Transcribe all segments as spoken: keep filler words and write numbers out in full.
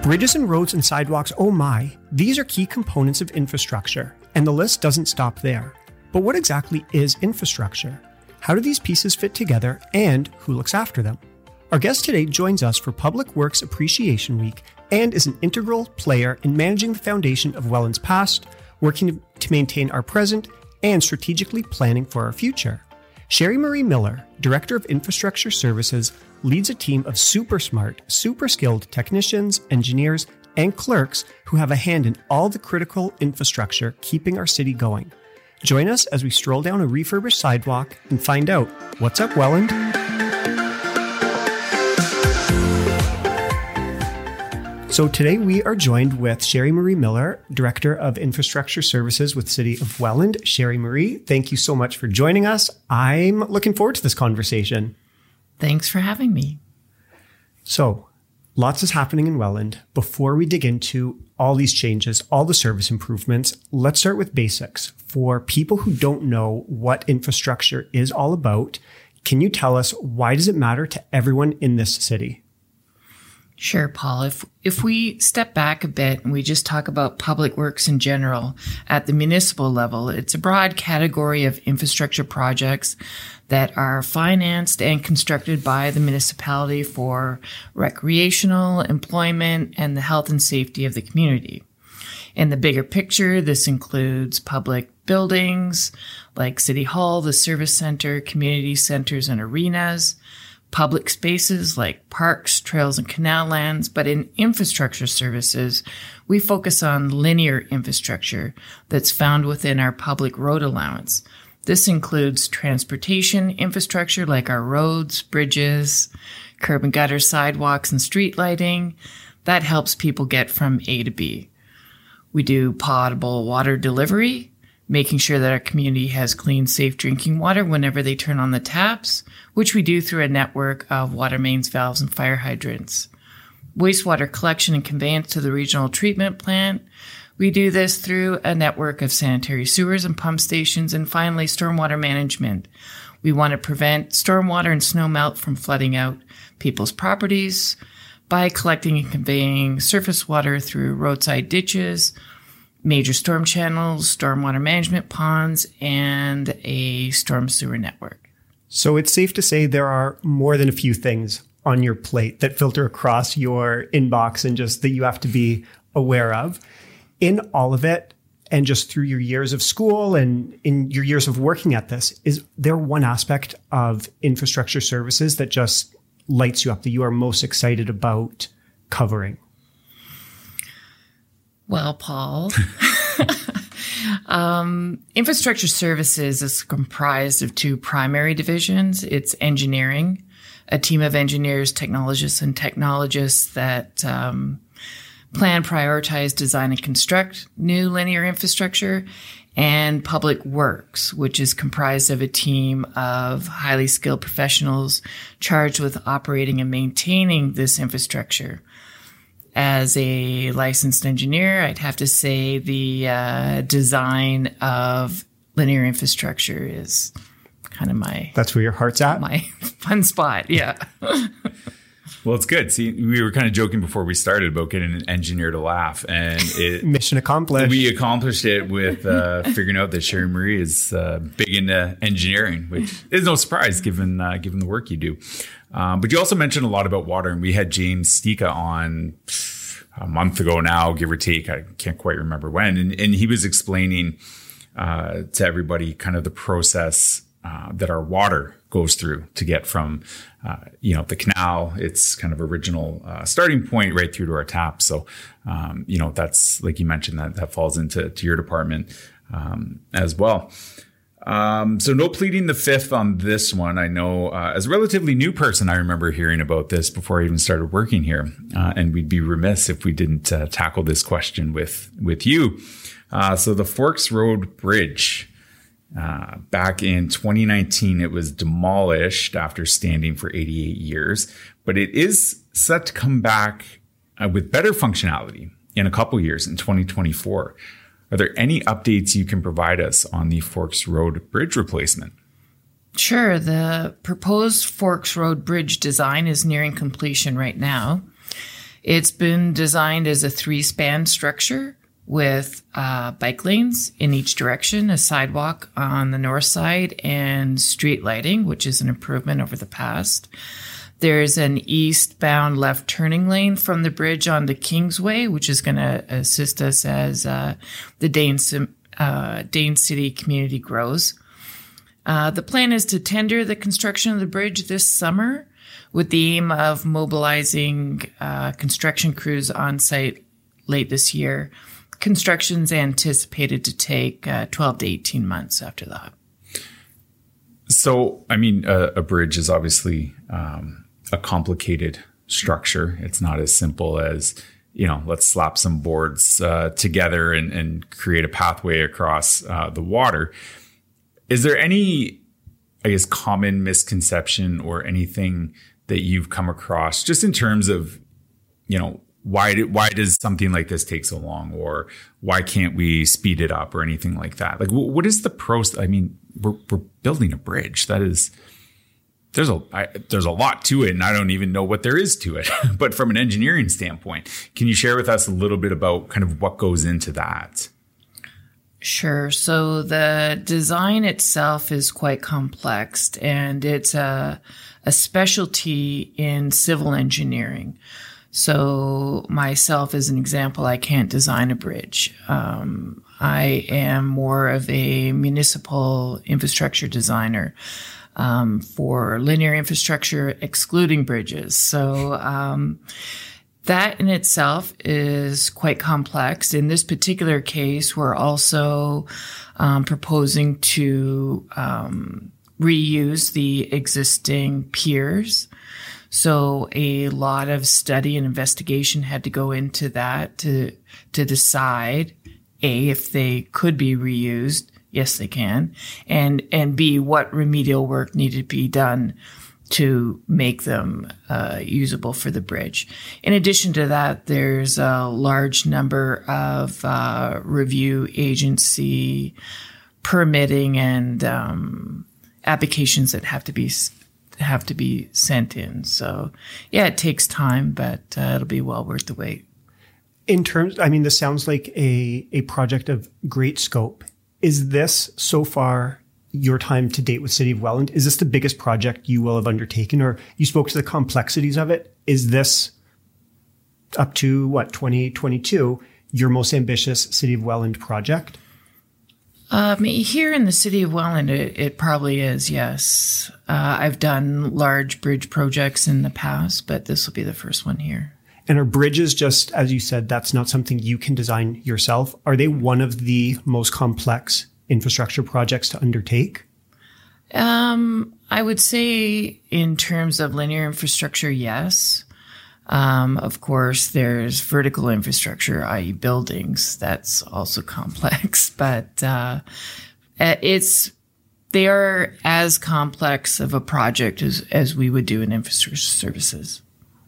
Bridges and roads and sidewalks, oh my, these are key components of infrastructure, and the list doesn't stop there. But what exactly is infrastructure? How do these pieces fit together, and who looks after them? Our guest today joins us for Public Works Appreciation Week and is an integral player in managing the foundation of Welland's past, working to maintain our present, and strategically planning for our future. Sherry Marie Miller, Director of Infrastructure Services, leads a team of super smart, super skilled technicians, engineers, and clerks who have a hand in all the critical infrastructure keeping our city going. Join us as we stroll down a refurbished sidewalk and find out what's up, Welland. So today we are joined with Sherry Marie Miller, Director of Infrastructure Services with City of Welland. Sherry Marie, thank you so much for joining us. I'm looking forward to this conversation. Thanks for having me. So, lots is happening in Welland. Before we dig into all these changes, all the service improvements, let's start with basics. For people who don't know what infrastructure is all about, can you tell us why does it matter to everyone in this city? Sure, Paul. If if we step back a bit and we just talk about public works in general at the municipal level, it's a broad category of infrastructure projects that are financed and constructed by the municipality for recreational, employment, and the health and safety of the community. In the bigger picture, this includes public buildings like City Hall, the Service Center, community centers, and arenas, public spaces like parks, trails, and canal lands. But in infrastructure services, we focus on linear infrastructure that's found within our public road allowance. This includes transportation infrastructure like our roads, bridges, curb and gutter, sidewalks, and street lighting. That helps people get from A to B. We do potable water delivery, making sure that our community has clean, safe drinking water whenever they turn on the taps, which we do through a network of water mains, valves, and fire hydrants. Wastewater collection and conveyance to the regional treatment plant. We do this through a network of sanitary sewers and pump stations. And finally, stormwater management. We want to prevent stormwater and snow melt from flooding out people's properties by collecting and conveying surface water through roadside ditches, major storm channels, stormwater management ponds, and a storm sewer network. So it's safe to say there are more than a few things on your plate that filter across your inbox and just that you have to be aware of. In all of it, and just through your years of school and in your years of working at this, is there one aspect of infrastructure services that just lights you up, that you are most excited about covering? Well, Paul, um, infrastructure services is comprised of two primary divisions. It's engineering, a team of engineers, technologists, and technologists that um, plan, prioritize, design, and construct new linear infrastructure, and public works, which is comprised of a team of highly skilled professionals charged with operating and maintaining this infrastructure. As a licensed engineer, I'd have to say the uh, design of linear infrastructure is kind of my... That's where your heart's at? My fun spot, yeah. Well, it's good. See, we were kind of joking before we started about getting an engineer to laugh, and it, mission accomplished. We accomplished it with uh, figuring out that Sherry Marie is uh, big into engineering, which is no surprise given uh, given the work you do. Um, but you also mentioned a lot about water, and we had James Stika on a month ago now, give or take. I can't quite remember when, and, and he was explaining uh, to everybody kind of the process uh, that our water goes through to get from, uh, you know, the canal, its kind of original uh, starting point, right through to our tap. So, um, you know, that's, like you mentioned, that that falls into to your department um, as well. Um, so no pleading the fifth on this one. I know uh, as a relatively new person, I remember hearing about this before I even started working here. Uh, and we'd be remiss if we didn't uh, tackle this question with, with you. Uh, so the Forks Road Bridge, uh, back in twenty nineteen, it was demolished after standing for eighty-eight years, but it is set to come back uh, with better functionality in a couple years in twenty twenty-four. Are there any updates you can provide us on the Forks Road Bridge replacement? Sure. The proposed Forks Road Bridge design is nearing completion right now. It's been designed as a three-span structure with uh, bike lanes in each direction, a sidewalk on the north side, and street lighting, which is an improvement over the past. There's an eastbound left turning lane from the bridge onto Kingsway, which is going to assist us as uh, the Dane, uh, Dane City community grows. Uh, the plan is to tender the construction of the bridge this summer with the aim of mobilizing uh, construction crews on site late this year. Construction's anticipated to take uh, twelve to eighteen months after that. So, I mean, a, a bridge is obviously um, a complicated structure. It's not as simple as, you know, let's slap some boards uh, together and, and create a pathway across uh, the water. Is there any, I guess, common misconception or anything that you've come across just in terms of, you know, why do, why does something like this take so long, or why can't we speed it up or anything like that? Like, what is the process? I mean, we're, we're building a bridge. That is, there's a, I, there's a lot to it, and I don't even know what there is to it. But from an engineering standpoint, can you share with us a little bit about kind of what goes into that? Sure. So the design itself is quite complex, and it's a, a specialty in civil engineering. So myself, as an example, I can't design a bridge. Um, I am more of a municipal infrastructure designer um, for linear infrastructure, excluding bridges. So um, that in itself is quite complex. In this particular case, we're also um, proposing to um, reuse the existing piers. So a lot of study and investigation had to go into that to to decide, A, if they could be reused. Yes, they can. And and B, what remedial work needed to be done to make them uh, usable for the bridge. In addition to that, there's a large number of uh, review agency permitting and um, applications that have to be have to be sent in. So, yeah, it takes time, but uh, it'll be well worth the wait. In terms, I mean, this sounds like a, a project of great scope. Is this, so far, your time to date with City of Welland, is this the biggest project you will have undertaken? Or you spoke to the complexities of it. Is this, up to, what, twenty twenty-two, your most ambitious City of Welland project? Um, here in the City of Welland, it, it probably is, yes. Uh, I've done large bridge projects in the past, but this will be the first one here. And are bridges just, as you said, that's not something you can design yourself? Are they one of the most complex infrastructure projects to undertake? Um, I would say in terms of linear infrastructure, yes. Um, of course, there's vertical infrastructure, that is buildings. That's also complex, but uh, it's they are as complex of a project as, as we would do in infrastructure services.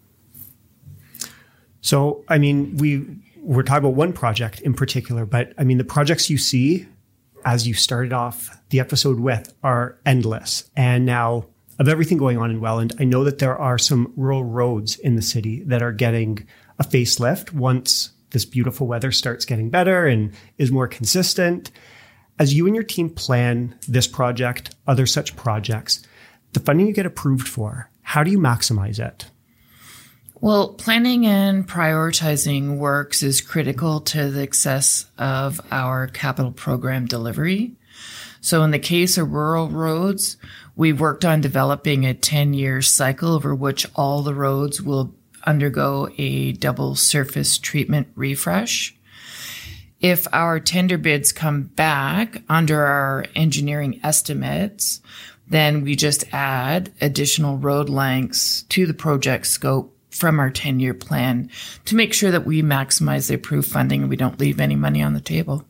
So, I mean, we, we're talking about one project in particular, but I mean, the projects you see as you started off the episode with are endless. And now, of everything going on in Welland, I know that there are some rural roads in the city that are getting a facelift once this beautiful weather starts getting better and is more consistent. As you and your team plan this project, other such projects, the funding you get approved for, how do you maximize it? Well, planning and prioritizing works is critical to the success of our capital program delivery. So in the case of rural roads, we've worked on developing a ten-year cycle over which all the roads will undergo a double surface treatment refresh. If our tender bids come back under our engineering estimates, then we just add additional road lengths to the project scope from our ten-year plan to make sure that we maximize the approved funding and we don't leave any money on the table.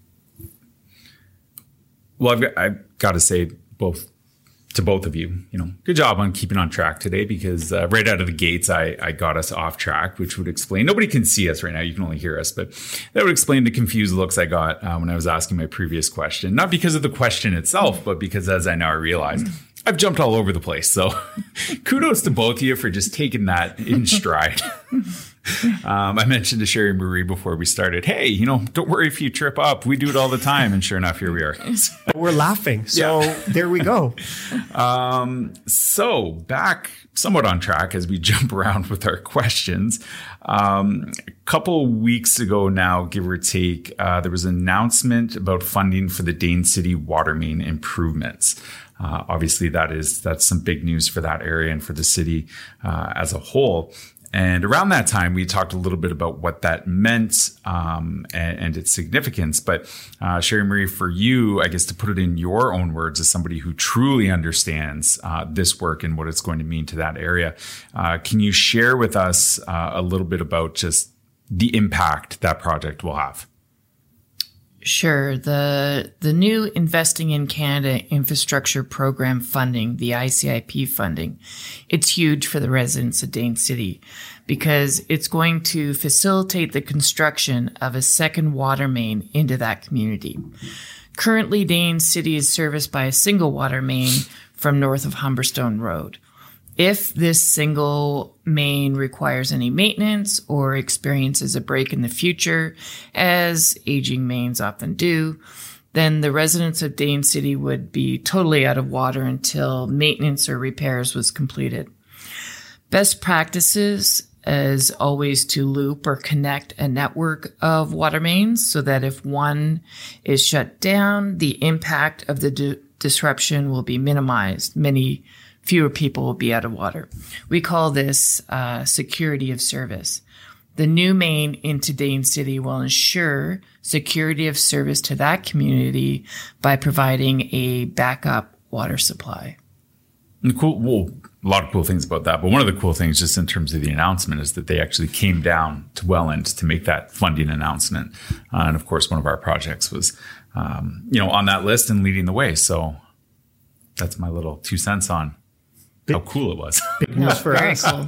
Well, I've got, I've got to say both to both of you, you know, good job on keeping on track today, because uh, right out of the gates, I, I got us off track, which would explain, nobody can see us right now. You can only hear us, but that would explain the confused looks I got uh, when I was asking my previous question, not because of the question itself, but because as I now realized, I've jumped all over the place. So kudos to both of you for just taking that in stride. Um, I mentioned to Sherry Marie before we started, hey, you know, don't worry if you trip up. We do it all the time. And sure enough, here we are. We're laughing. So yeah. There we go. Um, so back somewhat on track as we jump around with our questions. Um, a couple weeks ago now, give or take, uh, there was an announcement about funding for the Dane City water main improvements. Uh, obviously, that is that's some big news for that area and for the city uh, as a whole. And around that time, we talked a little bit about what that meant um, and, and its significance. But uh, Sherry Marie, for you, I guess to put it in your own words, as somebody who truly understands uh, this work and what it's going to mean to that area, uh, can you share with us uh, a little bit about just the impact that project will have? Sure. The the new Investing in Canada Infrastructure Program funding, the I C I P funding, it's huge for the residents of Dane City because it's going to facilitate the construction of a second water main into that community. Currently, Dane City is serviced by a single water main from north of Humberstone Road. If this single main requires any maintenance or experiences a break in the future, as aging mains often do, then the residents of Dane City would be totally out of water until maintenance or repairs was completed. Best practices is always to loop or connect a network of water mains so that if one is shut down, the impact of the di- disruption will be minimized. Many fewer people will be out of water. We call this uh, security of service. The new main into Dane City will ensure security of service to that community by providing a backup water supply. And cool, well, a lot of cool things about that. But one of the cool things just in terms of the announcement is that they actually came down to Welland to make that funding announcement. Uh, and of course, one of our projects was, um, you know, on that list and leading the way. So that's my little two cents on how cool it was. Big news for Very us. cool.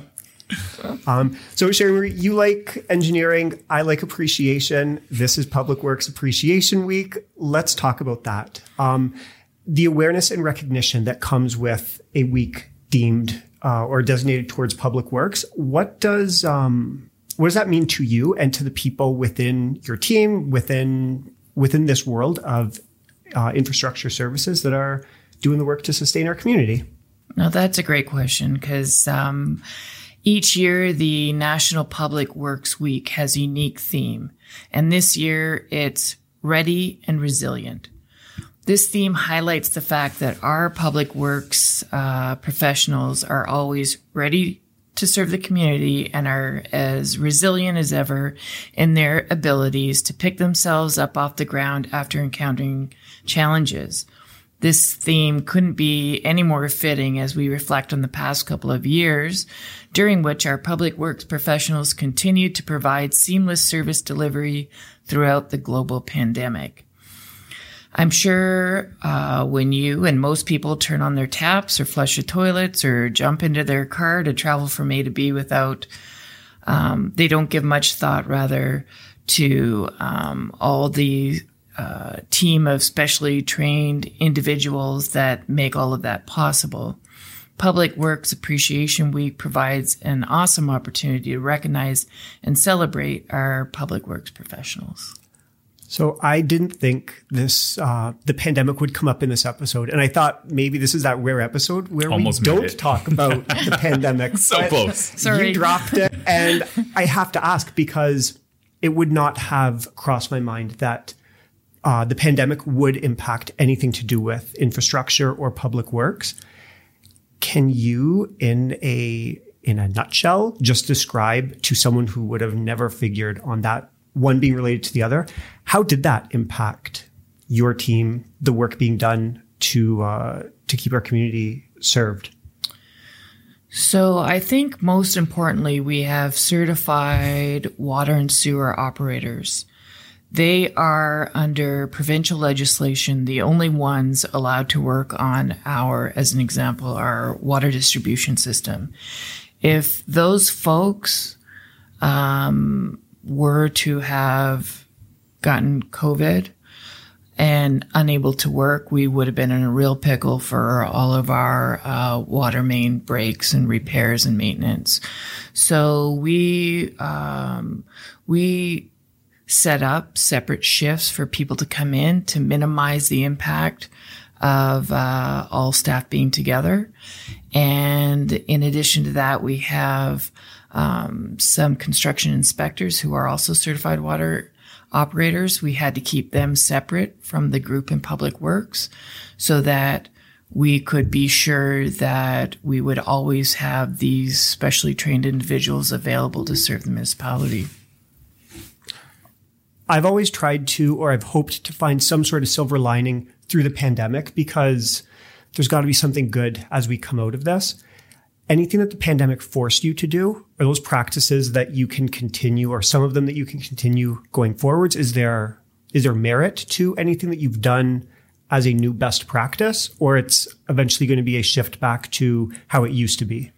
Um, so Sherry, you like engineering. I like appreciation. This is Public Works Appreciation Week. Let's talk about that. Um, the awareness and recognition that comes with a week deemed uh, or designated towards public works. What does um, what does that mean to you and to the people within your team, within within this world of uh, infrastructure services that are doing the work to sustain our community? No, that's a great question because um, each year the National Public Works Week has a unique theme. And this year it's Ready and Resilient. This theme highlights the fact that our public works uh, professionals are always ready to serve the community and are as resilient as ever in their abilities to pick themselves up off the ground after encountering challenges. This theme couldn't be any more fitting as we reflect on the past couple of years, during which our public works professionals continued to provide seamless service delivery throughout the global pandemic. I'm sure uh, when you and most people turn on their taps or flush the toilets or jump into their car to travel from A to B without, um, they don't give much thought rather to um, all the Uh, team of specially trained individuals that make all of that possible. Public Works Appreciation Week provides an awesome opportunity to recognize and celebrate our public works professionals. So I didn't think this uh, the pandemic would come up in this episode, and I thought maybe this is that rare episode where Almost we don't it. talk about the pandemic. So But close. Sorry. You dropped it, and I have to ask because it would not have crossed my mind that Uh, the pandemic would impact anything to do with infrastructure or public works. Can you, in a in a nutshell, just describe to someone who would have never figured on that, one being related to the other, how did that impact your team, the work being done to uh, to keep our community served? So I think most importantly, we have certified water and sewer operators. They are, under provincial legislation, the only ones allowed to work on our, as an example, our water distribution system. If those folks um, were to have gotten COVID, and unable to work, we would have been in a real pickle for all of our uh, water main breaks and repairs and maintenance. So we um, we set up separate shifts for people to come in to minimize the impact of uh, all staff being together. And in addition to that, we have um, some construction inspectors who are also certified water operators. We had to keep them separate from the group in Public Works so that we could be sure that we would always have these specially trained individuals available to serve the municipality. I've always tried to, or I've hoped to find some sort of silver lining through the pandemic, because there's got to be something good as we come out of this. Anything that the pandemic forced you to do, are those practices that you can continue, or some of them that you can continue going forwards? Is there is there merit to anything that you've done as a new best practice, or it's eventually going to be a shift back to how it used to be?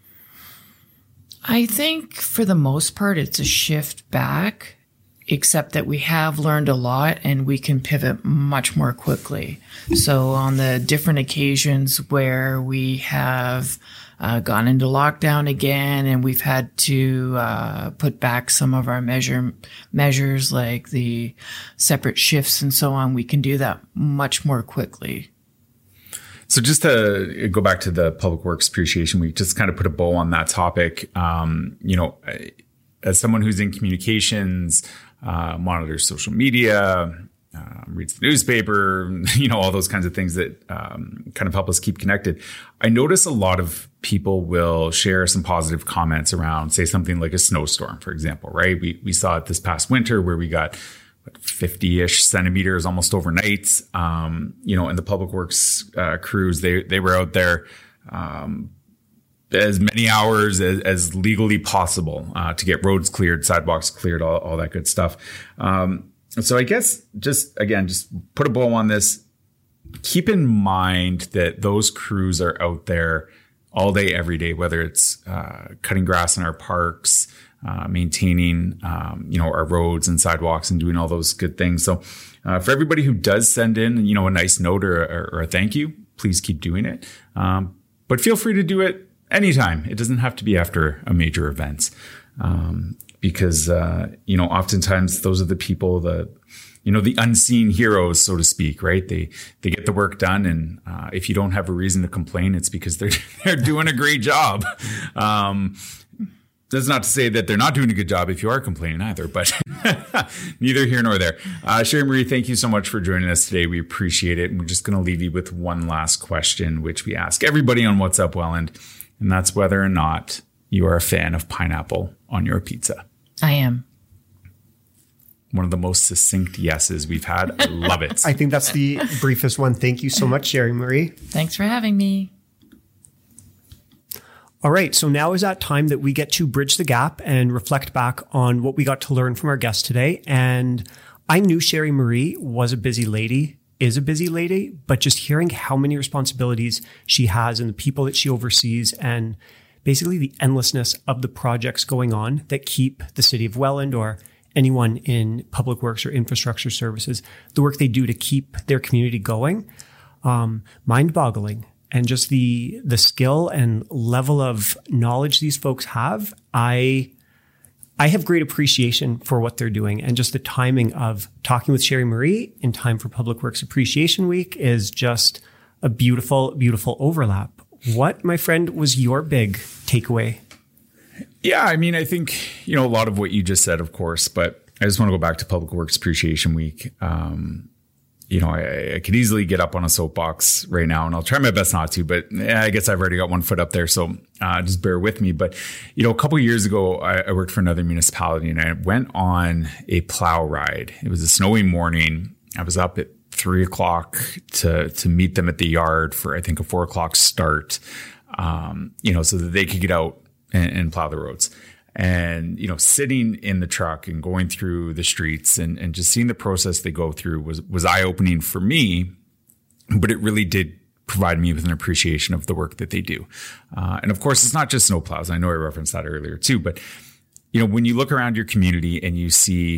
I think for the most part, it's a shift back, except that we have learned a lot and we can pivot much more quickly. So on the different occasions where we have Uh, gone into lockdown again, and we've had to uh, put back some of our measure measures like the separate shifts and so on. We can do that much more quickly. So just to go back to the Public Works Appreciation Week, just kind of put a bow on that topic. Um, you know, as someone who's in communications, uh, monitors social media, Uh, reads the newspaper, you know, all those kinds of things that um, kind of help us keep connected. I notice a lot of people will share some positive comments around, say, something like a snowstorm, for example, right? We we saw it this past winter where we got fifty-ish centimeters almost overnight. Um, you know, and the Public Works uh, crews, they they were out there um, as many hours as, as legally possible uh, to get roads cleared, sidewalks cleared, all, all that good stuff. Um, So I guess just, again, just put a bow on this. Keep in mind that those crews are out there all day, every day, whether it's uh, cutting grass in our parks, uh, maintaining, um, you know, our roads and sidewalks and doing all those good things. So uh, for everybody who does send in, you know, a nice note or, or, or a thank you, please keep doing it. Um, but feel free to do it anytime. It doesn't have to be after a major event. Um, Because, uh, you know, oftentimes those are the people that, you know, the unseen heroes, so to speak, right? They they get the work done. And uh, if you don't have a reason to complain, it's because they're they're doing a great job. Um, that's not to say that they're not doing a good job if you are complaining either, but neither here nor there. Uh, Sherry Marie, thank you so much for joining us today. We appreciate it. And we're just going to leave you with one last question, which we ask everybody on What's Up Welland, and that's whether or not you are a fan of pineapple on your pizza. I am. One of the most succinct yeses we've had. I love it. I think that's the briefest one. Thank you so much, Sherry Marie. Thanks for having me. All right. So now is that time that we get to bridge the gap and reflect back on what we got to learn from our guest today. And I knew Sherry Marie was a busy lady, is a busy lady, but just hearing how many responsibilities she has and the people that she oversees, and basically the endlessness of the projects going on that keep the city of Welland or anyone in public works or infrastructure services, the work they do to keep their community going, um, mind-boggling. And just the the skill and level of knowledge these folks have, I I have great appreciation for what they're doing. And just the timing of talking with Sherry Marie in time for Public Works Appreciation Week is just a beautiful, beautiful overlap. What, my friend, was your big takeaway? Yeah, I mean, I think, you know, a lot of what you just said, of course, but I just want to go back to Public Works Appreciation Week. Um, you know, I, I could easily get up on a soapbox right now, and I'll try my best not to, but yeah, I guess I've already got one foot up there. So uh, just bear with me. But, you know, a couple of years ago, I, I worked for another municipality, and I went on a plow ride. It was a snowy morning. I was up at three o'clock to, to meet them at the yard for, I think, a four o'clock start, um, you know, so that they could get out and, and plow the roads. And, you know, sitting in the truck and going through the streets and, and just seeing the process they go through was, was eye-opening for me, but it really did provide me with an appreciation of the work that they do. Uh, and of course, it's not just snowplows. I know I referenced that earlier too, but, you know, when you look around your community and you see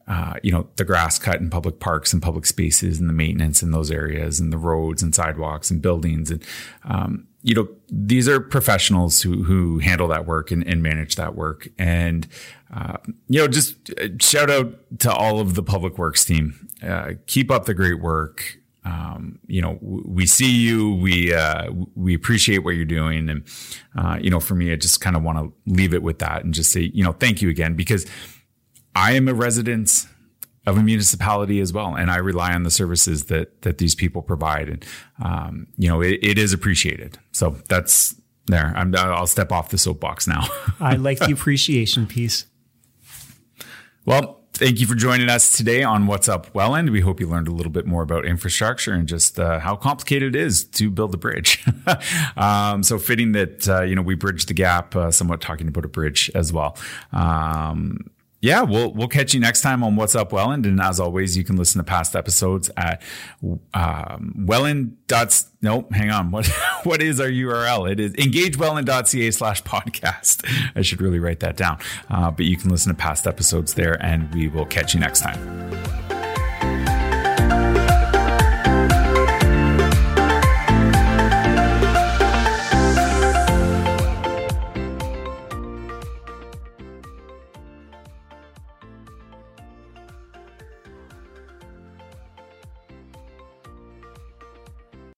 uh, you know, the grass cut in public parks and public spaces and the maintenance in those areas and the roads and sidewalks and buildings. And, um, you know, these are professionals who, who handle that work and, and manage that work. And, uh, you know, just shout out to all of the public works team. Uh, keep up the great work. Um, you know, we see you, we, uh, we appreciate what you're doing. And, uh, you know, for me, I just kind of want to leave it with that and just say, you know, thank you again, because I am a resident of a municipality as well. And I rely on the services that, that these people provide. And, um, you know, it, it is appreciated. So that's there. I'm, I'll step off the soapbox now. I like the appreciation piece. Well, thank you for joining us today on What's Up Welland. We hope you learned a little bit more about infrastructure and just uh, how complicated it is to build a bridge. um, so fitting that, uh, you know, we bridge the gap, uh, somewhat talking about a bridge as well. Um, Yeah, we'll we'll catch you next time on What's Up Welland. And as always, you can listen to past episodes at um, welland. No, hang on. What what is our U R L? It is engagewelland.ca slash podcast. I should really write that down. Uh, but you can listen to past episodes there, and we will catch you next time.